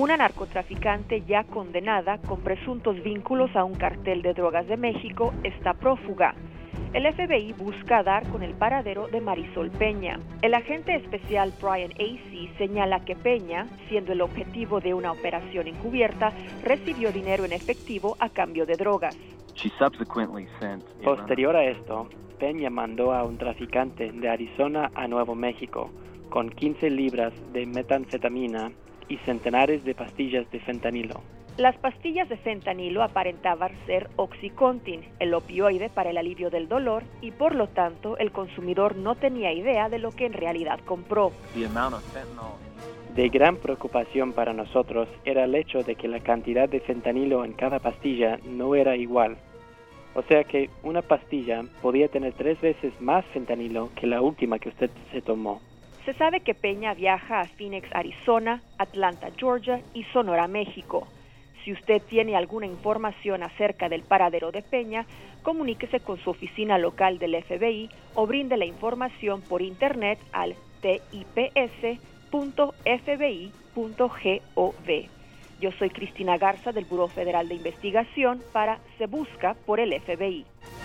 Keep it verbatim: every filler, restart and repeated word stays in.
Una narcotraficante ya condenada con presuntos vínculos a un cartel de drogas de México está prófuga. El F B I busca dar con el paradero de Marisol Peña. El agente especial Brian Acey señala que Peña, siendo el objetivo de una operación encubierta, recibió dinero en efectivo a cambio de drogas. Posterior a esto, Peña mandó a un traficante de Arizona a Nuevo México con quince libras de metanfetamina y centenares de pastillas de fentanilo. Las pastillas de fentanilo aparentaban ser Oxycontin, el opioide para el alivio del dolor, y por lo tanto el consumidor no tenía idea de lo que en realidad compró. De gran preocupación para nosotros era el hecho de que la cantidad de fentanilo en cada pastilla no era igual. O sea que una pastilla podía tener tres veces más fentanilo que la última que usted se tomó. Se sabe que Peña viaja a Phoenix, Arizona, Atlanta, Georgia y Sonora, México. Si usted tiene alguna información acerca del paradero de Peña, comuníquese con su oficina local del F B I o brinde la información por internet al tips punto f b i punto gov. Yo soy Cristina Garza del Buró Federal de Investigación para Se Busca por el F B I.